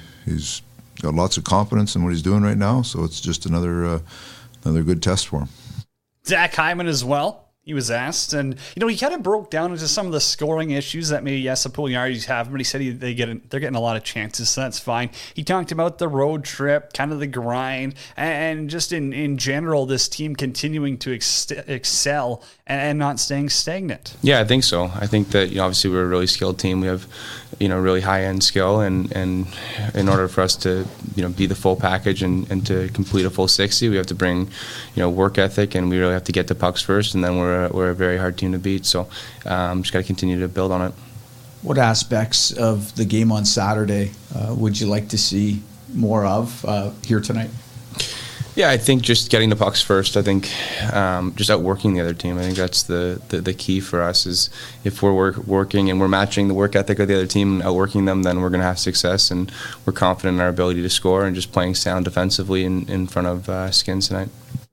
got lots of confidence in what he's doing right now, so it's just another good test for him. Zach Hyman as well. He was asked, and he kind of broke down into some of the scoring issues that maybe Pugliardi's have, but he said they're getting a lot of chances, so that's fine. He talked about the road trip, kind of the grind, and just in general, this team continuing to excel and not staying stagnant. Yeah, I think so. I think that obviously we're a really skilled team. We have really high-end skill, and in order for us to be the full package and to complete a full 60, we have to bring work ethic, and we really have to get the pucks first, and then we're a very hard team to beat. So just got to continue to build on it. What aspects of the game on Saturday would you like to see more of here tonight? Yeah, I think just getting the pucks first. I think just outworking the other team. I think that's the key for us is if we're working and we're matching the work ethic of the other team and outworking them, then we're going to have success, and we're confident in our ability to score and just playing sound defensively in front of Skins tonight.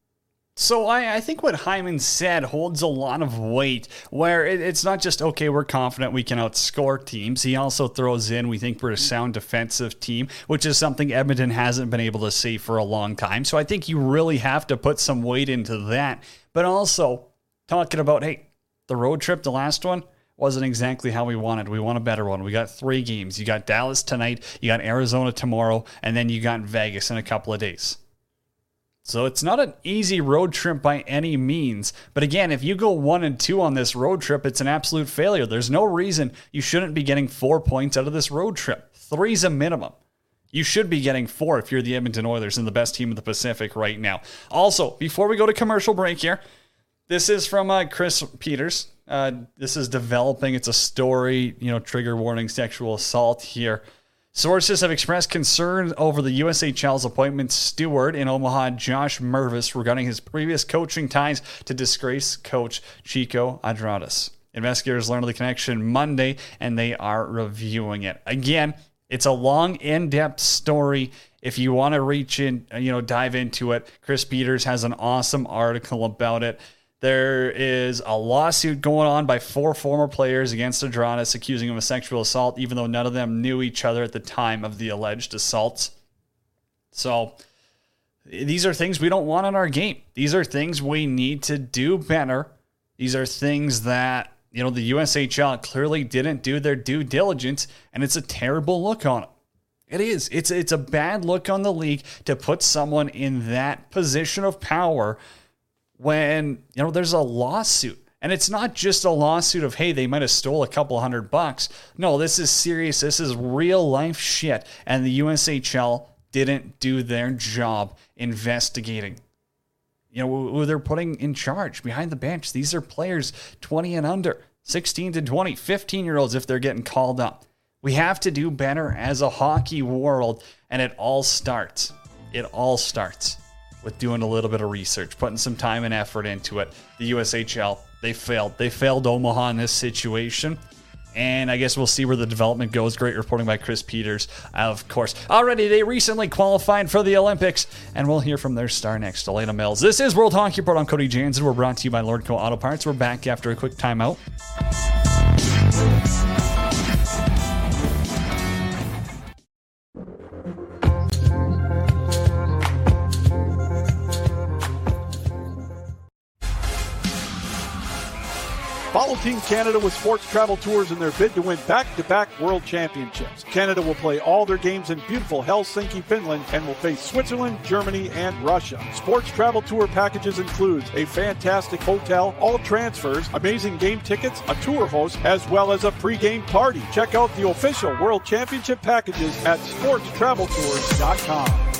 So I think what Hyman said holds a lot of weight, where it's not just, okay, we're confident we can outscore teams. He also throws in, we think we're a sound defensive team, which is something Edmonton hasn't been able to say for a long time. So I think you really have to put some weight into that. But also talking about, hey, the road trip, the last one, wasn't exactly how we wanted. We want a better one. We got 3 games. You got Dallas tonight, you got Arizona tomorrow, and then you got Vegas in a couple of days. So it's not an easy road trip by any means. But again, if you go 1-2 on this road trip, it's an absolute failure. There's no reason you shouldn't be getting 4 points out of this road trip. 3's a minimum. You should be getting 4 if you're the Edmonton Oilers and the best team in the Pacific right now. Also, before we go to commercial break here, this is from Chris Peters. This is developing. It's a story, trigger warning, sexual assault here. Sources have expressed concern over the USHL's appointment steward in Omaha, Josh Mervis, regarding his previous coaching ties to disgraced coach Chico Adradas. Investigators learned of the connection Monday, and they are reviewing it. Again, it's a long, in-depth story. If you want to reach in, dive into it, Chris Peters has an awesome article about it. There is a lawsuit going on by 4 former players against Adradas accusing him of sexual assault, even though none of them knew each other at the time of the alleged assaults. So these are things we don't want in our game. These are things we need to do better. These are things that, the USHL clearly didn't do their due diligence, and it's a terrible look on it. It is. It's a bad look on the league to put someone in that position of power when, there's a lawsuit. And it's not just a lawsuit of, hey, they might have stole a couple $100. No, this is serious. This is real life shit. And the USHL didn't do their job investigating. Who they're putting in charge behind the bench. These are players 20 and under, 16 to 20, 15-year-olds if they're getting called up. We have to do better as a hockey world, and it all starts with doing a little bit of research, putting some time and effort into it. The USHL, they failed. They failed Omaha in this situation. And I guess we'll see where the development goes. Great reporting by Chris Peters, of course. Already, they recently qualified for the Olympics, and we'll hear from their star next, Elena Mills. This is World Hockey Report. I'm Cody Jansen. We're brought to you by Lordco Auto Parts. We're back after a quick timeout. Double Team Canada with Sports Travel Tours in their bid to win back-to-back World Championships. Canada will play all their games in beautiful Helsinki, Finland, and will face Switzerland, Germany, and Russia. Sports Travel Tour packages includes a fantastic hotel, all transfers, amazing game tickets, a tour host, as well as a pre-game party. Check out the official World Championship packages at sportstraveltours.com.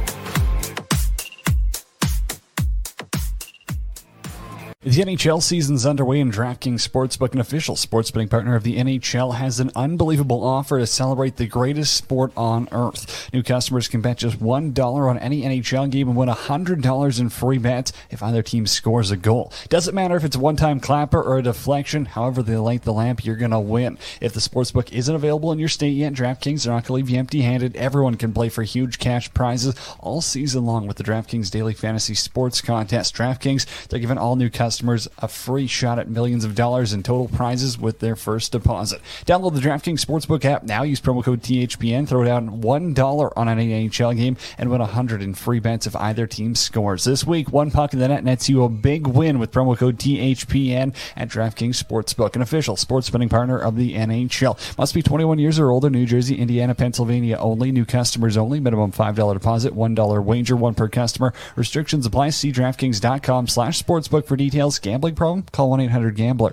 The NHL season's underway, and DraftKings Sportsbook, an official sports betting partner of the NHL, has an unbelievable offer to celebrate the greatest sport on earth. New customers can bet just $1 on any NHL game and win $100 in free bets if either team scores a goal. Doesn't matter if it's a one-time clapper or a deflection, however they light the lamp, you're going to win. If the sportsbook isn't available in your state yet, DraftKings are not going to leave you empty-handed. Everyone can play for huge cash prizes all season long with the DraftKings Daily Fantasy Sports Contest. DraftKings, they're giving all new customers a free shot at millions of dollars in total prizes with their first deposit. Download the DraftKings Sportsbook app now. Use promo code THPN. Throw down $1 on any NHL game and win $100 in free bets if either team scores. This week, one puck in the net nets you a big win with promo code THPN at DraftKings Sportsbook, an official sports betting partner of the NHL. Must be 21 years or older. New Jersey, Indiana, Pennsylvania only. New customers only. Minimum $5 deposit, $1 wager, one per customer. Restrictions apply. See DraftKings.com/sportsbook for details. Gambling problem? Call 1-800-GAMBLER.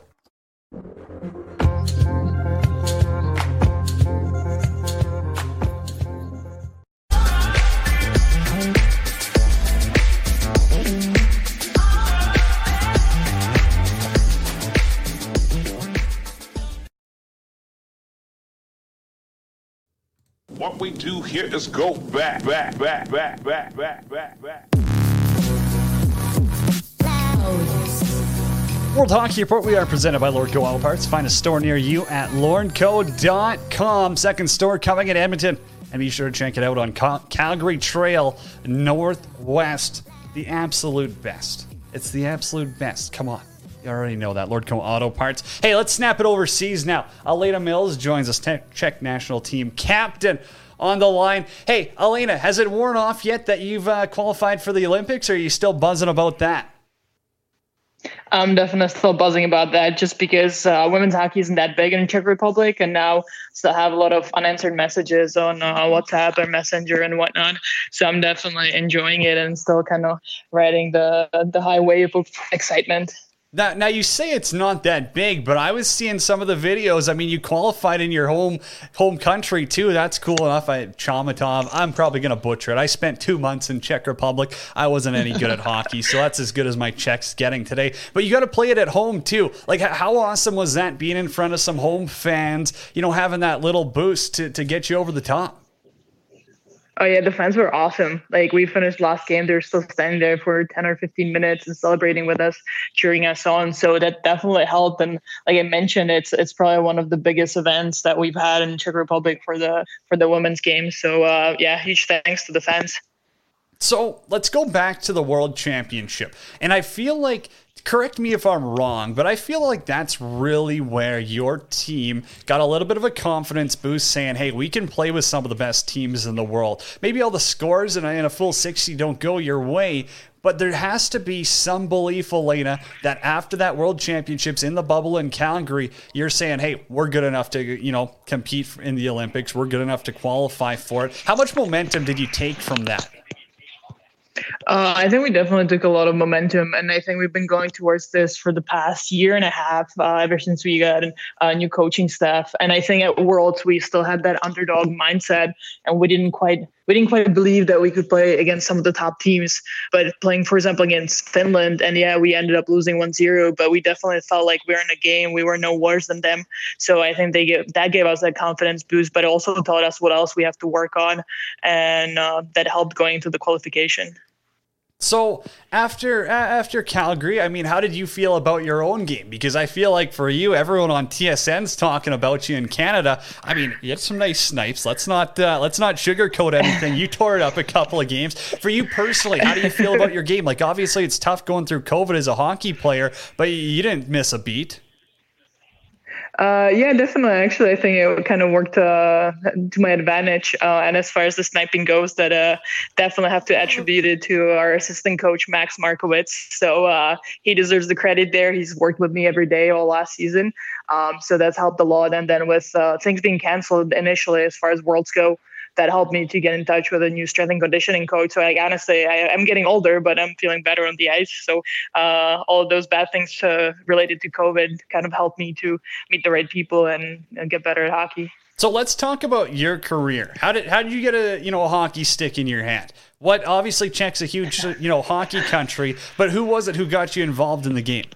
What we do here is go back. World Hockey Report, we are presented by Lordco Auto Parts. Find a store near you at lordco.com. Second store coming in Edmonton. And be sure to check it out on Calgary Trail Northwest. The absolute best. It's the absolute best. Come on. You already know that. Lordco Auto Parts. Hey, let's snap it overseas now. Elena Mills joins us, Czech national team captain on the line. Hey, Elena, has it worn off yet that you've qualified for the Olympics, or are you still buzzing about that? I'm definitely still buzzing about that just because women's hockey isn't that big in the Czech Republic, and now still have a lot of unanswered messages on WhatsApp and Messenger and whatnot. So I'm definitely enjoying it and still kind of riding the high wave of excitement. Now you say it's not that big, but I was seeing some of the videos. I mean, you qualified in your home country too. That's cool enough. Chomatov, I'm probably going to butcher it. I spent 2 months in Czech Republic. I wasn't any good at hockey, so that's as good as my Czech's getting today. But you got to play it at home too. Like, how awesome was that, being in front of some home fans, having that little boost to get you over the top? Oh, yeah, the fans were awesome. Like, we finished last game, they were still standing there for 10 or 15 minutes and celebrating with us, cheering us on. So that definitely helped. And like I mentioned, it's probably one of the biggest events that we've had in Czech Republic for the women's game. So, yeah, huge thanks to the fans. So let's go back to the World Championship. And I feel like, correct me if I'm wrong, but I feel like that's really where your team got a little bit of a confidence boost, saying, hey, we can play with some of the best teams in the world. Maybe all the scores in a full 60 don't go your way, but there has to be some belief, Elena, that after that World Championships in the bubble in Calgary, you're saying, hey, we're good enough to, compete in the Olympics. We're good enough to qualify for it. How much momentum did you take from that? I think we definitely took a lot of momentum, and I think we've been going towards this for the past year and a half, ever since we got a new coaching staff. And I think at Worlds we still had that underdog mindset, and we didn't quite believe that we could play against some of the top teams. But playing, for example, against Finland, and yeah, we ended up losing 1-0, but we definitely felt like we were in a game. We were no worse than them. So I think that gave us that confidence boost, but also taught us what else we have to work on, and that helped going into the qualification. So after Calgary, I mean, how did you feel about your own game? Because I feel like for you, everyone on TSN's talking about you in Canada. I mean, you had some nice snipes. Let's not sugarcoat anything. You tore it up a couple of games. For you personally, how do you feel about your game? Like, obviously, it's tough going through COVID as a hockey player, but you didn't miss a beat. Yeah, definitely. Actually, I think it kind of worked to my advantage. And as far as the sniping goes, that definitely have to attribute it to our assistant coach, Max Markowitz. So he deserves the credit there. He's worked with me every day all last season. So that's helped a lot. And then with things being canceled initially as far as Worlds go, that helped me to get in touch with a new strength and conditioning coach. So honestly, I'm getting older, but I'm feeling better on the ice. So all of those bad things related to COVID kind of helped me to meet the right people and get better at hockey. So let's talk about your career. How did you get a hockey stick in your hand? What obviously Czech's a huge hockey country, but who was it who got you involved in the game?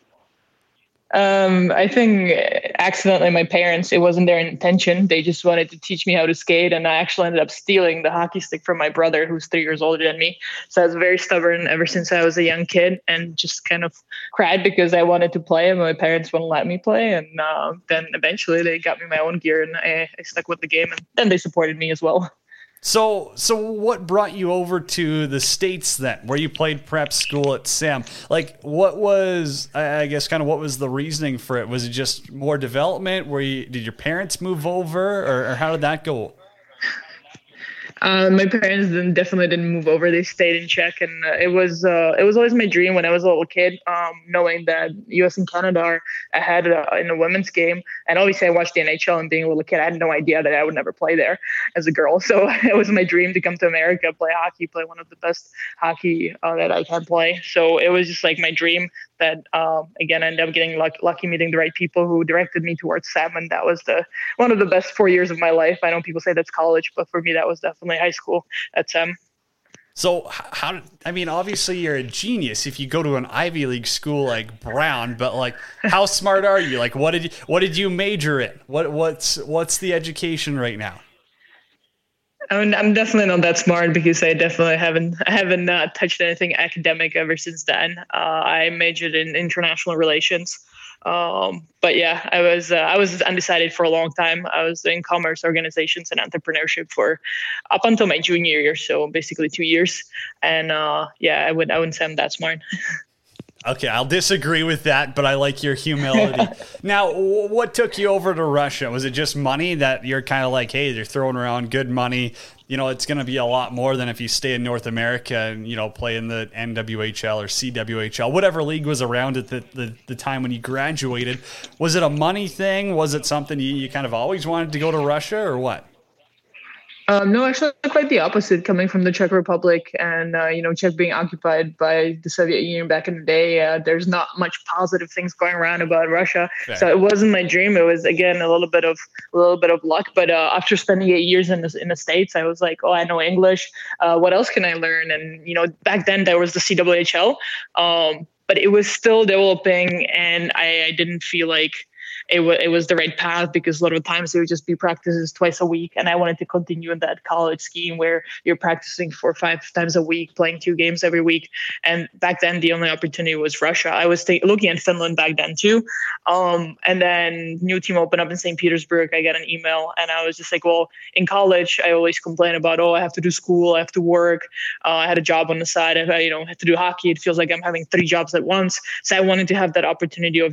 I think accidentally my parents, it wasn't their intention. They just wanted to teach me how to skate. And I actually ended up stealing the hockey stick from my brother, who's 3 years older than me. So I was very stubborn ever since I was a young kid and just kind of cried because I wanted to play and my parents wouldn't let me play. And then eventually they got me my own gear and I stuck with the game, and then they supported me as well. So what brought you over to the States then, where you played prep school at SAM? Like, what was, I guess, kind of what was the reasoning for it? Was it just more development? Did your parents move over, or how did that go? My parents definitely didn't move over. They stayed in Czech, and it was always my dream when I was a little kid, knowing that U.S. and Canada are ahead in the women's game. And obviously, I watched the NHL, and being a little kid, I had no idea that I would never play there as a girl. So it was my dream to come to America, play hockey, play one of the best hockey that I can play. So it was just like my dream. That again, I ended up getting lucky meeting the right people who directed me towards SAM, and that was one of the best 4 years of my life. I know people say that's college, but for me, that was definitely high school at SAM. So obviously you're a genius if you go to an Ivy League school like Brown, but like, how smart are you? Like, what did you major in? What's the education right now? I'm definitely not that smart because I definitely haven't touched anything academic ever since then. I majored in international relations. But yeah, I was undecided for a long time. I was in commerce, organizations, and entrepreneurship for up until my junior year, so basically 2 years. And I wouldn't say I'm that smart. Okay, I'll disagree with that, but I like your humility. Now, what took you over to Russia? Was it just money that you're kind of like, hey, they're throwing around good money? It's going to be a lot more than if you stay in North America and, play in the NWHL or CWHL, whatever league was around at the time when you graduated. Was it a money thing? Was it something you kind of always wanted to go to Russia, or what? No, actually quite the opposite, coming from the Czech Republic and, Czech being occupied by the Soviet Union back in the day. There's not much positive things going around about Russia. Fair. So it wasn't my dream. It was, again, a little bit of luck. But after spending 8 years in the States, I was like, oh, I know English. What else can I learn? And, back then there was the CWHL, but it was still developing, and I didn't feel like it was the right path, because a lot of times it would just be practices twice a week. And I wanted to continue in that college scheme where you're practicing 4 or 5 times a week, playing 2 games every week. And back then the only opportunity was Russia. I was looking at Finland back then too. And then new team opened up in St. Petersburg. I got an email and I was just like, well, in college, I always complain about, I have to do school, I have to work. I had a job on the side. I have to do hockey. It feels like I'm having 3 jobs at once. So I wanted to have that opportunity of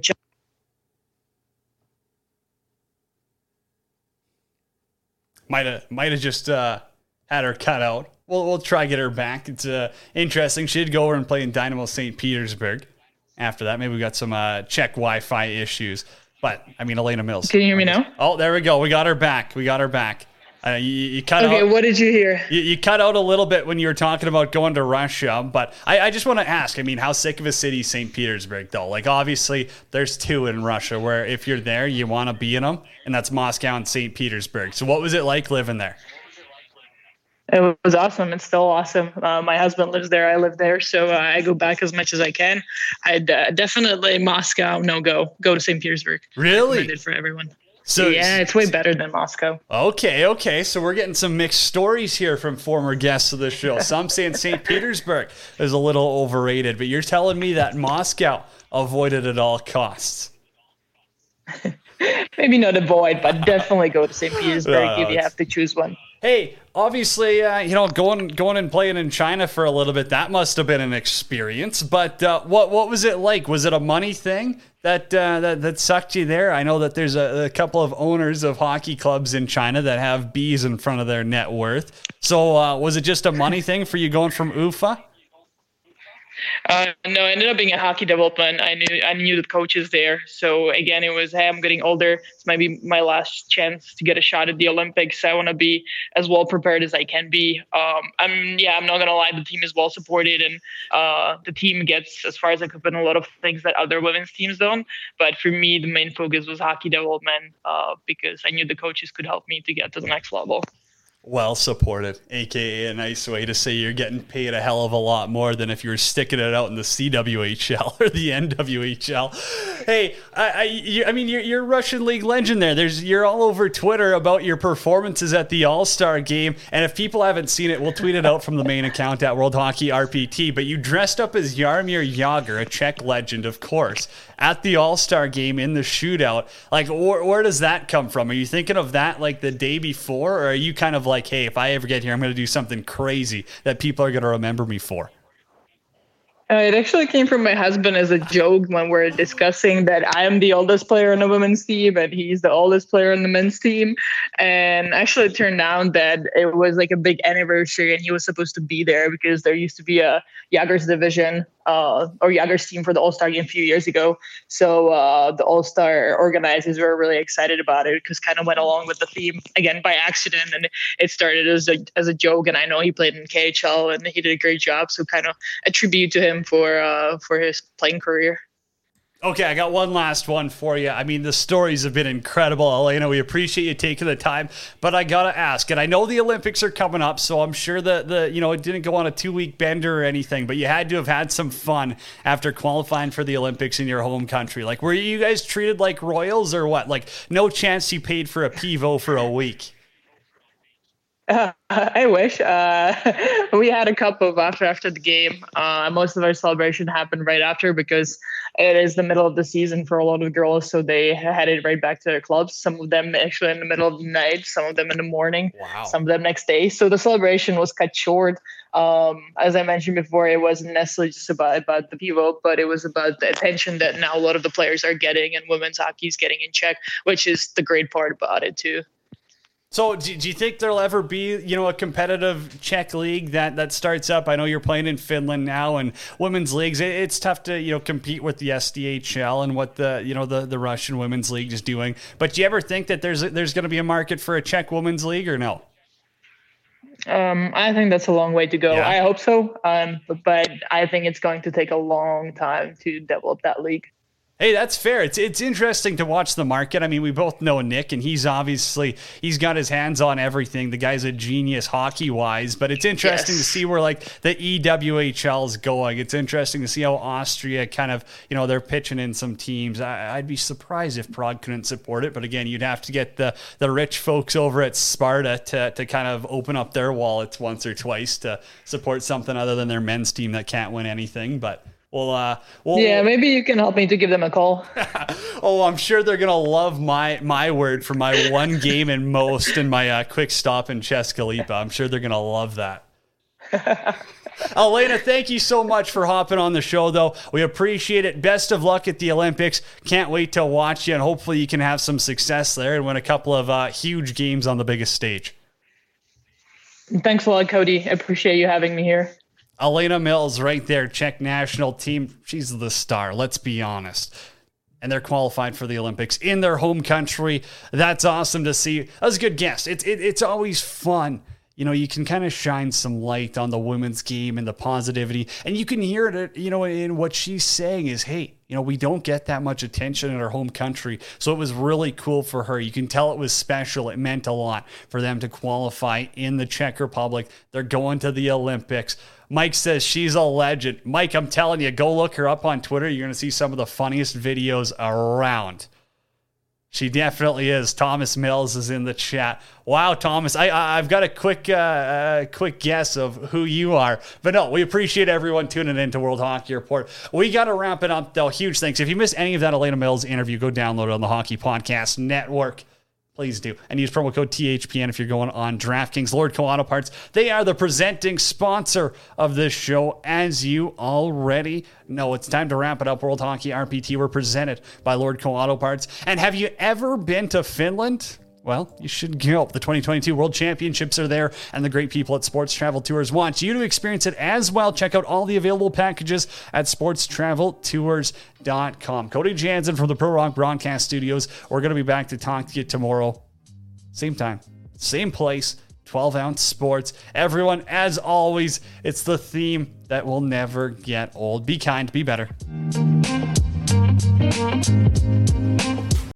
Might have just had her cut out. We'll try to get her back. It's interesting. She did go over and play in Dynamo St. Petersburg. After that, maybe we got some Czech Wi-Fi issues. But, Elena Mills. Can you hear me now? Oh, there we go. We got her back. You cut out. Okay, what did you hear? You cut out a little bit when you were talking about going to Russia, but I just want to ask, how sick of a city is St. Petersburg, though? Like, obviously, there's 2 in Russia where if you're there, you want to be in them, and that's Moscow and St. Petersburg. So what was it like living there? It was awesome. It's still awesome. My husband lives there. I live there. So I go back as much as I can. I'd definitely Moscow, go to St. Petersburg. Really? Recommended for everyone. So yeah, it's way better than Moscow. Okay. So we're getting some mixed stories here from former guests of the show. Some saying St. Petersburg is a little overrated, but you're telling me that Moscow avoided at all costs. Maybe not avoid, but definitely go to St. Petersburg if you have to choose one. Hey, obviously, going and playing in China for a little bit, that must have been an experience. But what was it like? Was it a money thing that sucked you there? I know that there's a couple of owners of hockey clubs in China that have B's in front of their net worth. So was it just a money thing for you going from UFA? No, it ended up being a hockey development. I knew the coaches there. So again, it was, hey, I'm getting older. This might be my last chance to get a shot at the Olympics. I want to be as well prepared as I can be. I'm not gonna lie, the team is well supported, and the team gets as far as I could in a lot of things that other women's teams don't. But for me, the main focus was hockey development because I knew the coaches could help me to get to the next level. Well supported, aka a nice way to say you're getting paid a hell of a lot more than if you were sticking it out in the CWHL or the NWHL. Hey, I mean, you're a Russian League legend there. You're all over Twitter about your performances at the All-Star game, and if people haven't seen it, we'll tweet it out from the main account at World Hockey RPT. But you dressed up as Jaromir Jagr, a Czech legend, of course, at the All-Star game in the shootout. Like, where does that come from? Are you thinking of that like the day before, or are you kind of like, hey, if I ever get here, I'm going to do something crazy that people are going to remember me for? It actually came from my husband as a joke when we're discussing that I am the oldest player on the women's team and he's the oldest player on the men's team. And actually it turned out that it was like a big anniversary and he was supposed to be there because there used to be a Jagr's division or Jagr's team for the All-Star game a few years ago. So the All-Star organizers were really excited about it because kind of went along with the theme again by accident. And it started as a joke. And I know he played in KHL and he did a great job. So kind of a tribute to him for his playing career. Okay, I got one last one for you. I mean, the stories have been incredible, Elena. We appreciate you taking the time, but I gotta ask, and I know the Olympics are coming up, so I'm sure that it didn't go on a 2-week bender or anything, but you had to have had some fun after qualifying for the Olympics in your home country. Like, were you guys treated like royals or what? Like, no chance you paid for a pivo for a week? I wish. We had a cup of after the game. Most of our celebration happened right after because it is the middle of the season for a lot of girls, so they headed right back to their clubs. Some of them actually in the middle of the night, some of them in the morning, some of them next day. So the celebration was cut short. As I mentioned before, it wasn't necessarily just about the pivot, but it was about the attention that now a lot of the players are getting and women's hockey is getting in Czech, which is the great part about it too. So do you think there'll ever be, a competitive Czech league that starts up? I know you're playing in Finland now, and women's leagues, it's tough to, compete with the SDHL and what the Russian women's league is doing. But do you ever think that there's going to be a market for a Czech women's league or no? I think that's a long way to go. Yeah. I hope so. But I think it's going to take a long time to develop that league. Hey, that's fair. It's interesting to watch the market. I mean, we both know Nick, and he's got his hands on everything. The guy's a genius hockey-wise, but it's interesting to see where, like, the EWHL is going. It's interesting to see how Austria kind of, they're pitching in some teams. I'd be surprised if Prague couldn't support it, but again, you'd have to get the rich folks over at Sparta to kind of open up their wallets once or twice to support something other than their men's team that can't win anything, but... Well, maybe you can help me to give them a call. Oh, I'm sure they're going to love my word for my one game in Most and my quick stop in Česká I'm sure they're going to love that. Elena, thank you so much for hopping on the show, though. We appreciate it. Best of luck at the Olympics. Can't wait to watch you, and hopefully you can have some success there and win a couple of huge games on the biggest stage. Thanks a lot, Cody. I appreciate you having me here. Elena Mills right there, Czech national team. She's the star, let's be honest. And they're qualified for the Olympics in their home country. That's awesome to see. That was a good guess. It's always fun. You can kind of shine some light on the women's game and the positivity. And you can hear it, in what she's saying is, hey, we don't get that much attention in our home country. So it was really cool for her. You can tell it was special. It meant a lot for them to qualify in the Czech Republic. They're going to the Olympics. Mike says she's a legend. Mike, I'm telling you, go look her up on Twitter. You're going to see some of the funniest videos around. She definitely is. Thomas Mills is in the chat. Wow, Thomas, I've got a quick guess of who you are. But no, we appreciate everyone tuning in to World Hockey Report. We got to wrap it up, though. Huge thanks. If you missed any of that Elena Mills interview, go download it on the Hockey Podcast Network. Please do. And use promo code THPN if you're going on DraftKings. Lordco Auto Parts, they are the presenting sponsor of this show, as you already know. It's time to wrap it up. World Hockey RPT, we're presented by Lordco Auto Parts. And have you ever been to Finland? Well, you should go. The 2022 World Championships are there, and the great people at Sports Travel Tours want you to experience it as well. Check out all the available packages at sportstraveltours.com. Cody Jansen from the Pro Rock Broadcast Studios. We're going to be back to talk to you tomorrow. Same time, same place, 12-ounce sports. Everyone, as always, it's the theme that will never get old. Be kind, be better.